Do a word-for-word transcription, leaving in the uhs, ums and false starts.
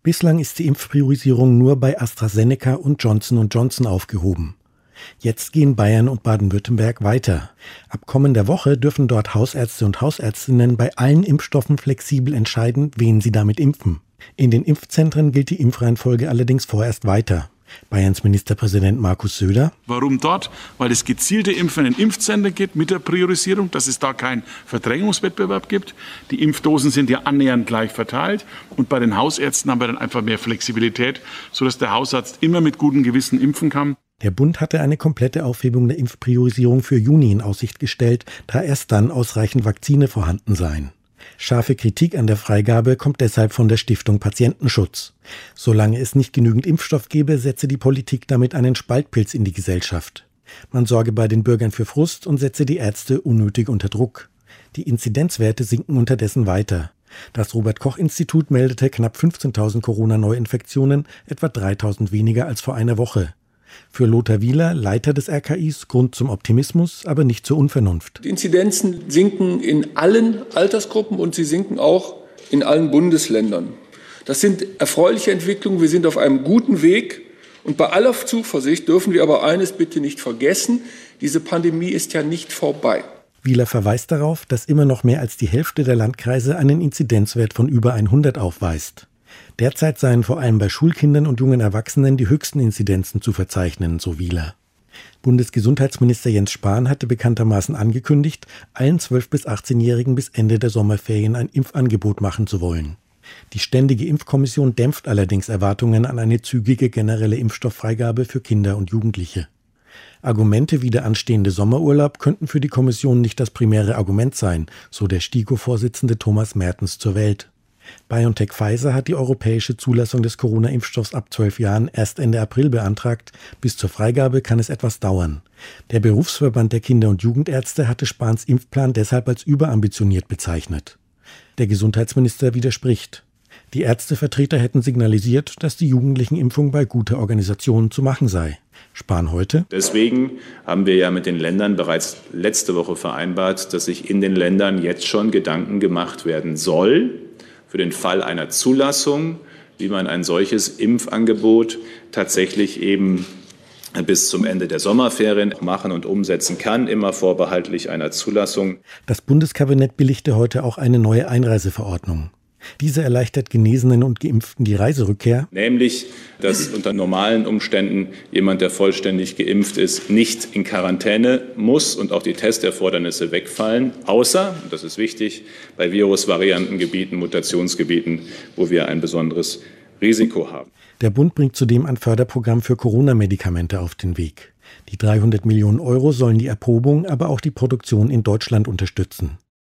Bislang ist die Impfpriorisierung nur bei AstraZeneca und Johnson und Johnson aufgehoben. Jetzt gehen Bayern und Baden-Württemberg weiter. Ab kommender Woche dürfen dort Hausärzte und Hausärztinnen bei allen Impfstoffen flexibel entscheiden, wen sie damit impfen. In den Impfzentren gilt die Impfreihenfolge allerdings vorerst weiter. Bayerns Ministerpräsident Markus Söder. Warum dort? Weil es gezielte Impfen in Impfzentren gibt mit der Priorisierung, dass es da keinen Verdrängungswettbewerb gibt. Die Impfdosen sind ja annähernd gleich verteilt. Und bei den Hausärzten haben wir dann einfach mehr Flexibilität, sodass der Hausarzt immer mit gutem Gewissen impfen kann. Der Bund hatte eine komplette Aufhebung der Impfpriorisierung für Juni in Aussicht gestellt, da erst dann ausreichend Vakzine vorhanden seien. Scharfe Kritik an der Freigabe kommt deshalb von der Stiftung Patientenschutz. Solange es nicht genügend Impfstoff gebe, setze die Politik damit einen Spaltpilz in die Gesellschaft. Man sorge bei den Bürgern für Frust und setze die Ärzte unnötig unter Druck. Die Inzidenzwerte sinken unterdessen weiter. Das Robert-Koch-Institut meldete knapp fünfzehntausend Corona-Neuinfektionen, etwa dreitausend weniger als vor einer Woche. Für Lothar Wieler, Leiter des R K Is, Grund zum Optimismus, aber nicht zur Unvernunft. Die Inzidenzen sinken in allen Altersgruppen und sie sinken auch in allen Bundesländern. Das sind erfreuliche Entwicklungen. Wir sind auf einem guten Weg. Und bei aller Zuversicht dürfen wir aber eines bitte nicht vergessen: Diese Pandemie ist ja nicht vorbei. Wieler verweist darauf, dass immer noch mehr als die Hälfte der Landkreise einen Inzidenzwert von über hundert aufweist. Derzeit seien vor allem bei Schulkindern und jungen Erwachsenen die höchsten Inzidenzen zu verzeichnen, so Wieler. Bundesgesundheitsminister Jens Spahn hatte bekanntermaßen angekündigt, allen zwölf- bis achtzehnjährigen bis Ende der Sommerferien ein Impfangebot machen zu wollen. Die Ständige Impfkommission dämpft allerdings Erwartungen an eine zügige generelle Impfstofffreigabe für Kinder und Jugendliche. Argumente wie der anstehende Sommerurlaub könnten für die Kommission nicht das primäre Argument sein, so der STIKO-Vorsitzende Thomas Mertens zur Welt. BioNTech Pfizer hat die europäische Zulassung des Corona-Impfstoffs ab zwölf Jahren erst Ende April beantragt. Bis zur Freigabe kann es etwas dauern. Der Berufsverband der Kinder- und Jugendärzte hatte Spahns Impfplan deshalb als überambitioniert bezeichnet. Der Gesundheitsminister widerspricht. Die Ärztevertreter hätten signalisiert, dass die Jugendlichen-Impfung bei guter Organisation zu machen sei. Spahn heute. Deswegen haben wir ja mit den Ländern bereits letzte Woche vereinbart, dass sich in den Ländern jetzt schon Gedanken gemacht werden soll, für den Fall einer Zulassung, wie man ein solches Impfangebot tatsächlich eben bis zum Ende der Sommerferien machen und umsetzen kann, immer vorbehaltlich einer Zulassung. Das Bundeskabinett billigte heute auch eine neue Einreiseverordnung. Diese erleichtert Genesenen und Geimpften die Reiserückkehr. Nämlich, dass unter normalen Umständen jemand, der vollständig geimpft ist, nicht in Quarantäne muss und auch die Testerfordernisse wegfallen, außer, und das ist wichtig, bei Virusvariantengebieten, Mutationsgebieten, wo wir ein besonderes Risiko haben. Der Bund bringt zudem ein Förderprogramm für Corona-Medikamente auf den Weg. Die dreihundert Millionen Euro sollen die Erprobung, aber auch die Produktion in Deutschland unterstützen.